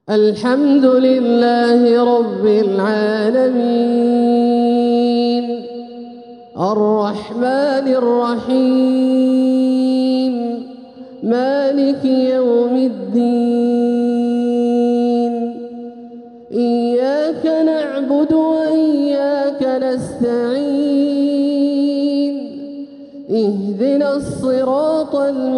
الحمد لله رب العالمين الرحمن الرحيم مالك يوم الدين إياك نعبد وإياك نستعين اهدنا الصراط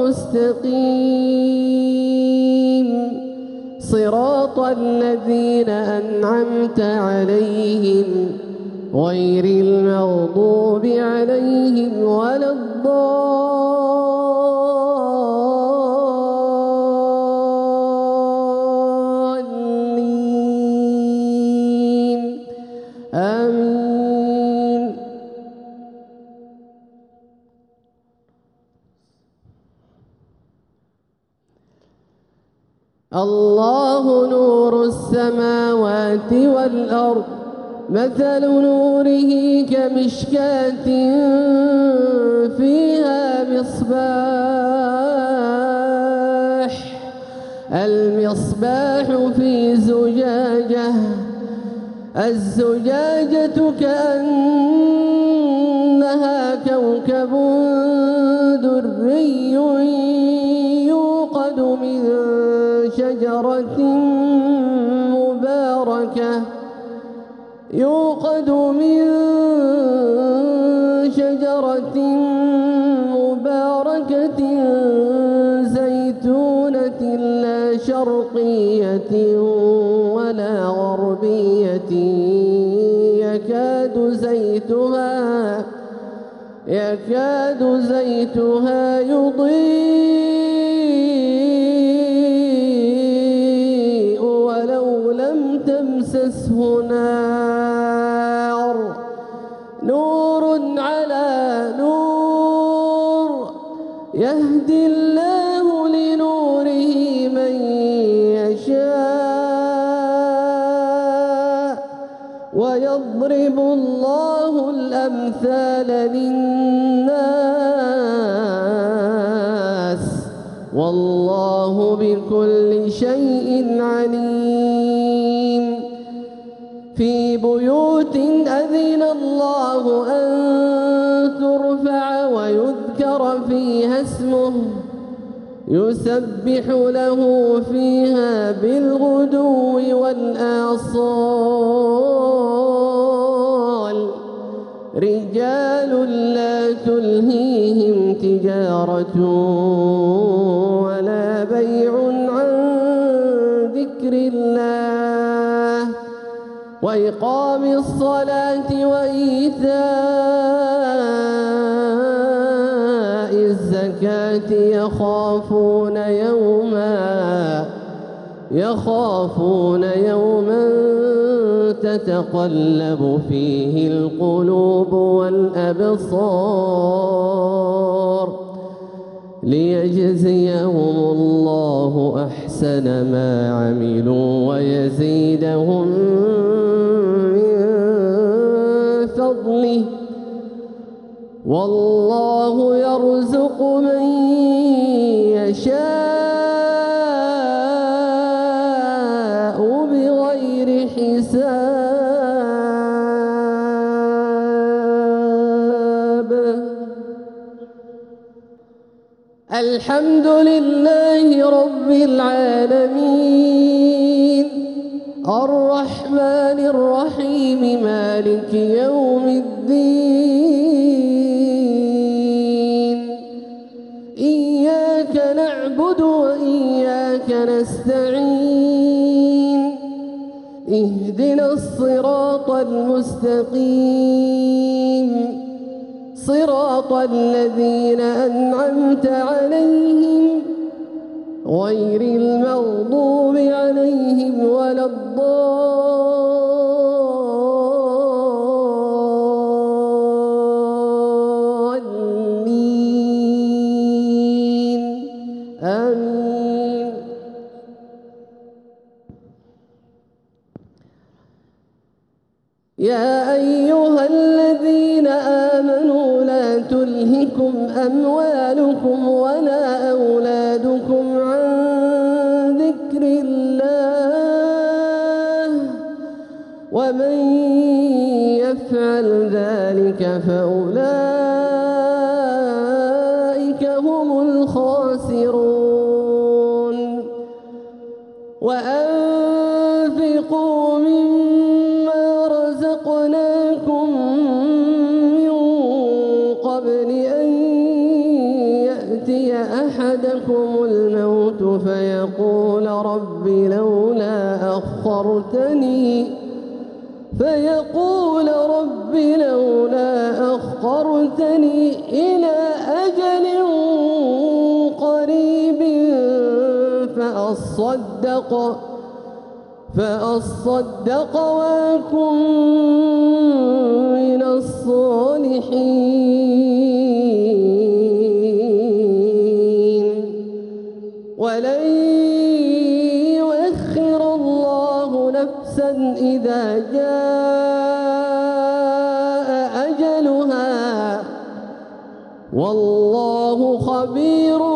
المستقيم صراط الذين أنعمت عليهم غير المغضوب عليهم ولا الضالين آمين. الله نور السماوات والأرض مثل نوره كمشكاة فيها مصباح المصباح في زجاجة الزجاجة كأنها كوكب دري يوقد من شجرة مباركة زيتونة لا شرقية ولا غربية يكاد زيتها يضيء ولو لم تمسسه نار نور على نور يهدي الله لنوره من يشاء ويضرب الله الأمثال للناس والله بكل شيء عليم. في بيوت أذن الله أن ترفع ويذكر فيها اسمه يسبح له فيها بالغدو والآصال رجال لا تلهيهم تجارة ولا بيع عن ذكر الله وإقام الصلاة وإيتاء الزكاة يخافون يوما تتقلب فيه القلوب والأبصار ليجزيهم الله أحسن ما عملوا ويزيدهم من فضله والله يرزق من يشاء بغير حساب. الحمد لله رب العالمين الرحمن الرحيم مالك يوم الدين إياك نعبد وإياك نستعين اهدنا الصراط المستقيم صراط الذين أنعمت عليهم غير المغضوب عليهم ولا الضالين آمين. يا أيها الذين آمنوا لا تلهكم أموالكم ولا أولادكم عن ذكر الله ومن يفعل ذلك فأولئك هم الخاسرون وأنفقوا مما رزقناكم من قبل أن يأتي أحدكم الموت فيقول رب لولا أخرتني إلى أجل قريب فأصدق وأكن من الصالحين ولن يؤخر الله نفسا إذا جاء أجلها والله خبير